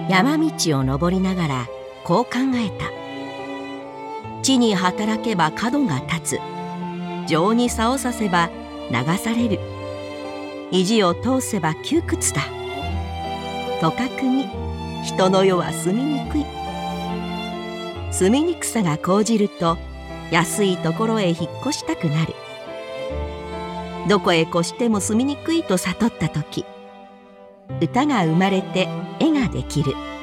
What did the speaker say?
山道を登りながらこう考えた。地に働けば角が立つ。情に竿をさせば流される。意地を通せば窮屈だ。とかくに人の世は住みにくい。住みにくさが高じると安いところへ引っ越したくなる。どこへ越しても住みにくいと悟ったとき、歌が生まれて絵ができる。